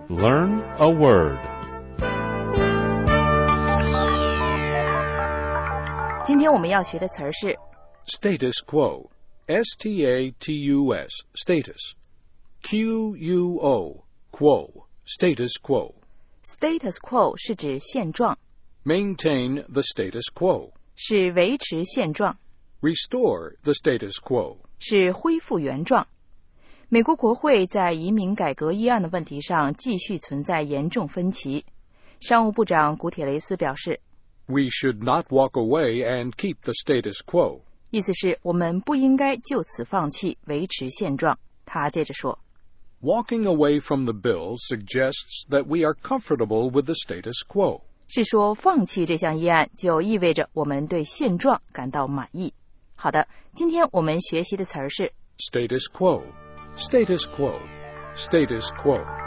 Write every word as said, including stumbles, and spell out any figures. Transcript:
Learn a word. 今天我们要学的词儿是 Status quo. S T A T U S. Status. Q U O. Quo. Status quo. status quo 是指现状， Maintain the status quo. 是维持现状， Restore the status quo. 是恢复原状。美国国会在移民改革议案的问题上继续存在严重分歧。商务部长古铁雷斯表示， We should not walk away and keep the status quo. 意思是我们不应该就此放弃维持现状。他接着说， Walking away from the bill suggests that we are comfortable with the status quo. 是说放弃这项议案就意味着我们对现状感到满意。好的，今天我们学习的词儿是 Status quo. Status quo. Status quo.